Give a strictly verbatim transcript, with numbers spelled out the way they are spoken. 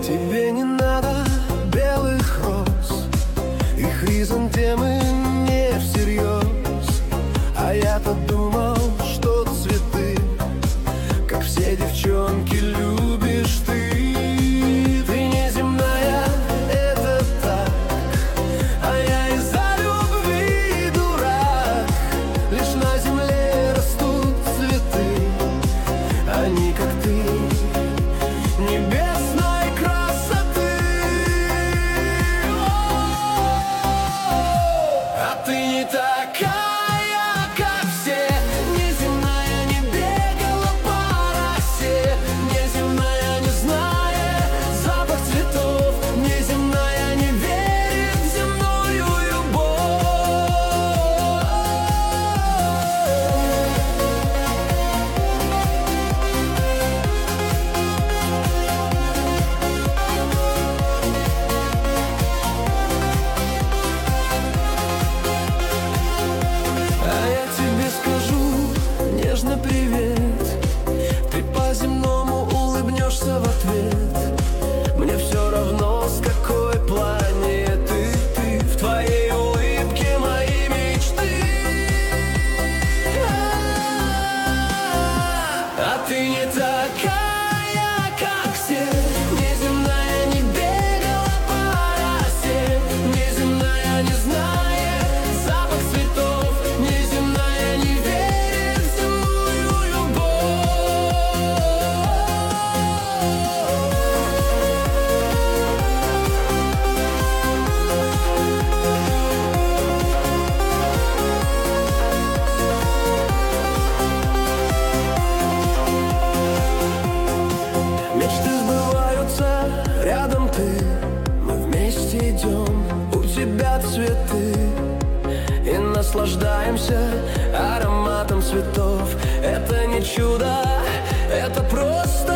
Тебе не надо белых роз и хризантемы не всерьез. А я-то думал, что цветы, как все девчонки, любишь ты. Ты неземная, это так, а я из-за любви дурак. Лишь на земле растут цветы, они как ты, небесной красоты. А ты не такая, как все, неземная, не бегала по росе, неземная, не зная запах цветов, неземная, не верит в земную любовь. А я тебе скажу нежно привет, ты по-земному улыбнешься в ответ. Мне все равно, с какой планеты ты, в твоей улыбке мои мечты. А ты не такая, как все, неземная, не бегала по росе, неземная, не зная запах цветов, неземная, не верит в земную любовь. Мечты сбываются, рядом ты, мы вместе идем, у тебя цветы, и наслаждаемся ароматом цветов. Это не чудо, это просто